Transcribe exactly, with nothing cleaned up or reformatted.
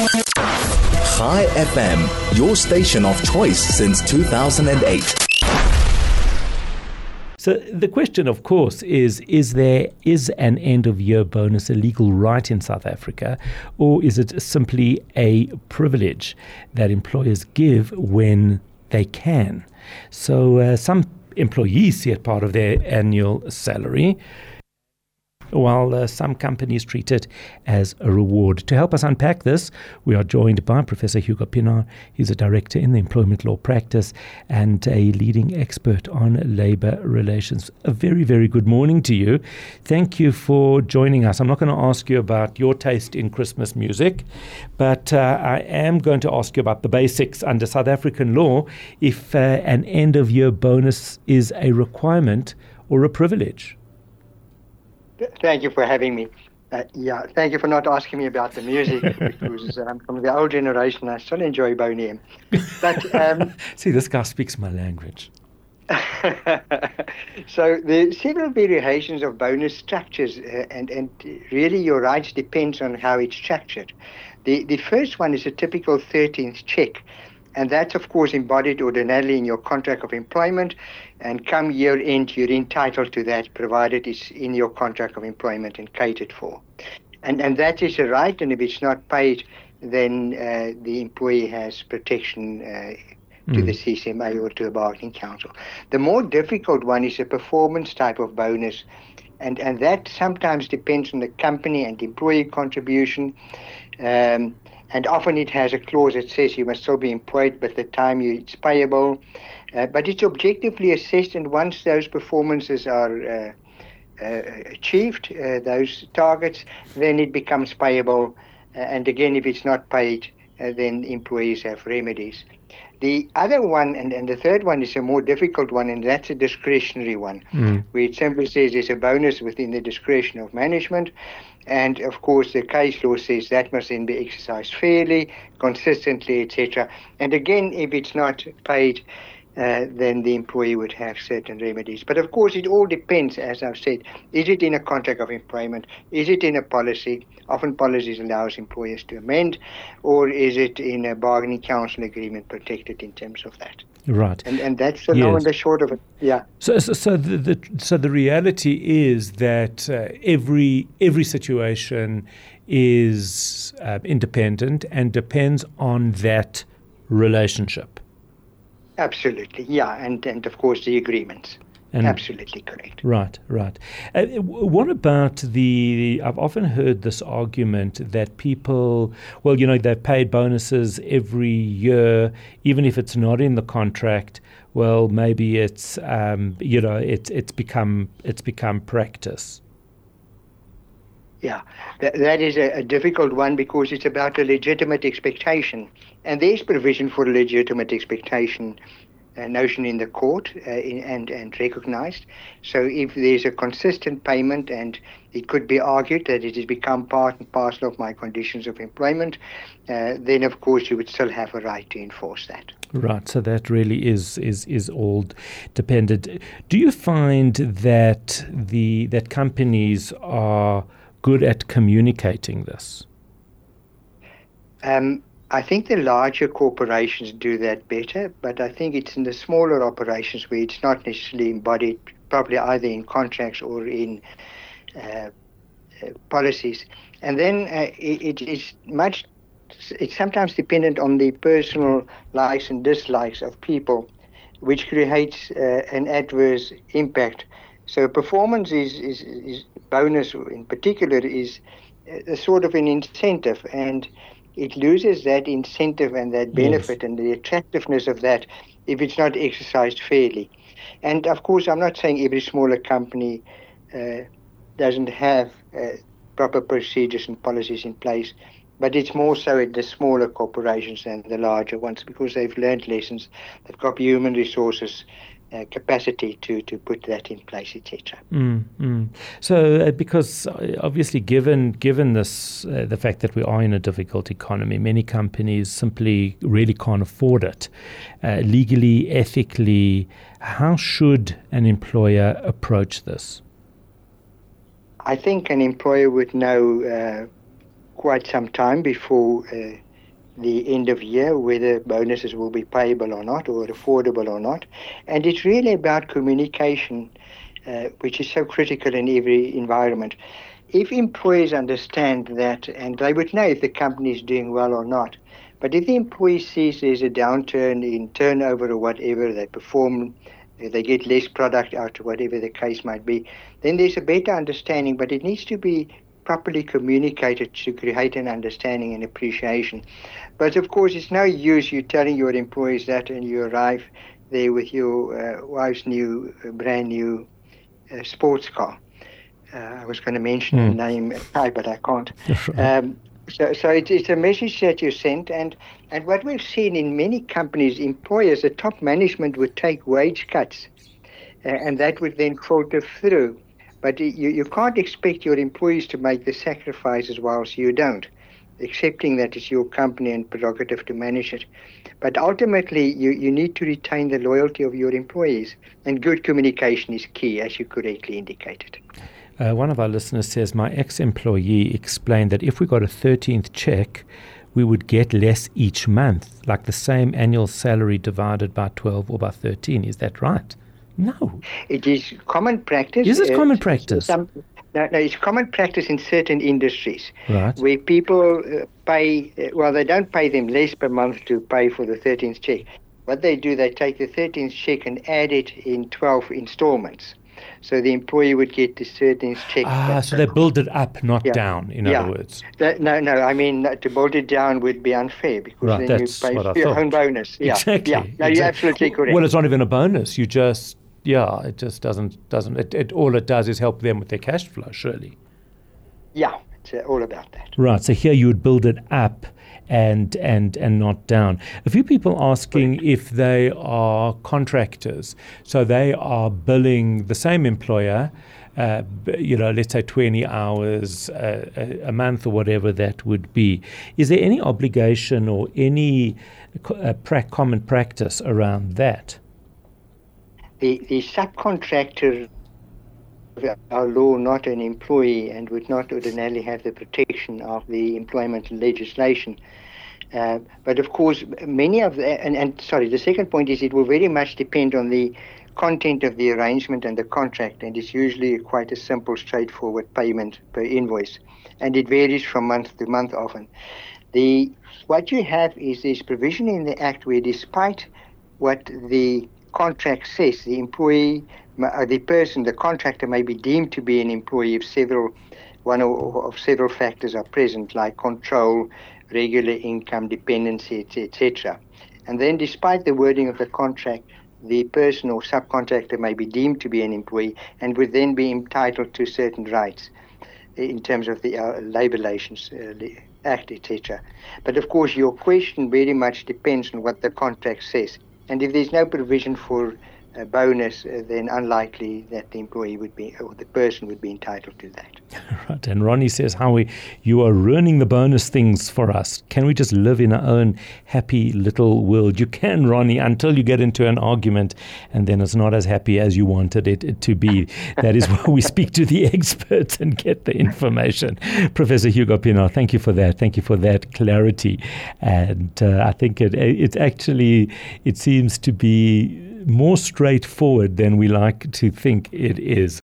Chai F M, your station of choice since two thousand eight. So the question, of course, is, is there is an end-of-year bonus a legal right in South Africa, or is it simply a privilege that employers give when they can? So uh, some employees see it part of their annual salary, while uh, some companies treat it as a reward. To help us unpack this, we are joined by Professor Hugo Pienaar. He's a director in the employment law practice and a leading expert on labour relations. A very, very good morning to you. Thank you for joining us. I'm not going to ask you about your taste in Christmas music, but uh, I am going to ask you about the basics under South African law, if uh, an end-of-year bonus is a requirement or a privilege. Thank you for having me. Uh, yeah, thank you for not asking me about the music, because I'm from the old generation. I still enjoy Boney M. But um, see, this guy speaks my language. So the several variations of bonus structures, uh, and and really your rights depends on how it's structured. The the first one is a typical thirteenth check. And that's, of course, embodied ordinarily in your contract of employment. And come year end, you're entitled to that, provided it's in your contract of employment and catered for. And and that is a right, and if it's not paid, then uh, the employee has protection uh, to mm. the C C M A or to a bargaining council. The more difficult one is a performance type of bonus. And, and that sometimes depends on the company and employee contribution. Um, And often it has a clause that says you must still be employed by the time you, it's payable. Uh, but it's objectively assessed, and once those performances are uh, uh, achieved, uh, those targets, then it becomes payable. Uh, and again, if it's not paid, uh, then employees have remedies. The other one, and, and the third one is a more difficult one, and that's a discretionary one, mm. where it simply says there's a bonus within the discretion of management. And, of course, the case law says that must then be exercised fairly, consistently, et cetera. And again, if it's not paid, uh, then the employee would have certain remedies. But, of course, it all depends, as I've said. Is it in a contract of employment? Is it in a policy? Often policies allows employers to amend. Or is it in a bargaining council agreement protected in terms of that? Right. And and that's the yes. long and the short of it. Yeah. So so, so the, the so the reality is that uh, every every situation is uh, independent and depends on that relationship. Absolutely. Yeah, and and of course the agreements. And absolutely correct. Right, right. Uh, what about the, I've often heard this argument that people, well, you know, they've paid bonuses every year, even if it's not in the contract. Well, maybe it's, um, you know, it's it's become it's become practice. Yeah, that, that is a, a difficult one because it's about a legitimate expectation. And there's provision for a legitimate expectation Uh, notion in the court uh, in, and, and recognized. So if there's a consistent payment, and it could be argued that it has become part and parcel of my conditions of employment, uh, then of course you would still have a right to enforce that. Right, so that really is is is all dependent. Do you find that the that companies are good at communicating this? Um, I think the larger corporations do that better, but I think it's in the smaller operations where it's not necessarily embodied, probably either in contracts or in uh, uh, policies. And then uh, it, it is much, it's sometimes dependent on the personal likes and dislikes of people, which creates uh, an adverse impact. So performance is, is, is bonus in particular is a sort of an incentive, and it loses that incentive and that benefit yes. and the attractiveness of that if it's not exercised fairly. And of course, I'm not saying every smaller company uh, doesn't have uh, proper procedures and policies in place, but it's more so at the smaller corporations than the larger ones because they've learned lessons, they've got human resources, Uh, capacity to, to put that in place, et cetera. Mm, mm. So, uh, because obviously, given given this, uh, the fact that we are in a difficult economy, many companies simply really can't afford it. Uh, legally, ethically, how should an employer approach this? I think an employer would know uh, quite some time before uh, the end of year, whether bonuses will be payable or not, or affordable or not. And it's really about communication, uh, which is so critical in every environment. If employees understand that, and they would know if the company is doing well or not, but if the employee sees there's a downturn in turnover or whatever, they perform, they get less product out, or whatever the case might be, then there's a better understanding, but it needs to be properly communicated to create an understanding and appreciation. But of course, it's no use you telling your employees that and you arrive there with your uh, wife's new, uh, brand new uh, sports car. Uh, I was going to mention mm. the name, but I can't. Um, so so it, it's a message that you sent, and, and what we've seen in many companies, employers, the top management would take wage cuts, uh, and that would then filter through. But you, you can't expect your employees to make the sacrifices whilst you don't, accepting that it's your company and prerogative to manage it. But ultimately, you, you need to retain the loyalty of your employees, and good communication is key, as you correctly indicated. Uh, one of our listeners says, my ex-employee explained that if we got a thirteenth check, we would get less each month, like the same annual salary divided by twelve or by thirteen. Is that right? No. It is common practice. Is it common practice? Some, no, no, it's common practice in certain industries, right, where people uh, pay, uh, well, they don't pay them less per month to pay for the thirteenth check. What they do, they take the thirteenth check and add it in twelve installments. So the employee would get the thirteenth check. Ah, so they build it up, not yeah. down, in yeah. other words. That, no, no, I mean, to build it down would be unfair, because right, then that's you pay what I for your thought. own bonus. Yeah. Exactly. Yeah. No, exactly. you're absolutely correct. Well, it's not even a bonus. You just, yeah, it just doesn't, doesn't it, it, all it does is help them with their cash flow, surely. Yeah, it's uh, all about that. Right, so here you would build it up and and and not down. A few people asking Correct. If they are contractors, so they are billing the same employer, uh, you know, let's say twenty hours uh, a, a month or whatever that would be. Is there any obligation or any uh, pra- common practice around that? The the subcontractor, our law, not an employee, and would not ordinarily have the protection of the employment legislation. Uh, but of course, many of the, and, and sorry, the second point is it will very much depend on the content of the arrangement and the contract, and it's usually quite a simple, straightforward payment per invoice, and it varies from month to month often. The what you have is this provision in the Act where, despite what the contract says, the employee, uh, the person, the contractor may be deemed to be an employee if several, one or of several factors are present, like control, regular income, dependency, et cetera. And then, despite the wording of the contract, the person or subcontractor may be deemed to be an employee and would then be entitled to certain rights in terms of the uh, Labour Relations uh, Act, et cetera. But of course, your question very much depends on what the contract says. And if there's no provision for a bonus, uh, then unlikely that the employee would be, or the person would be entitled to that. Right. And Ronnie says, Howie, you are ruining the bonus things for us. Can we just live in our own happy little world? You can, Ronnie, until you get into an argument, and then it's not as happy as you wanted it, it to be. That is why we speak to the experts and get the information. Professor Hugo Pienaar, thank you for that. Thank you for that clarity. And uh, I think it, it actually, it seems to be more straightforward than we like to think it is.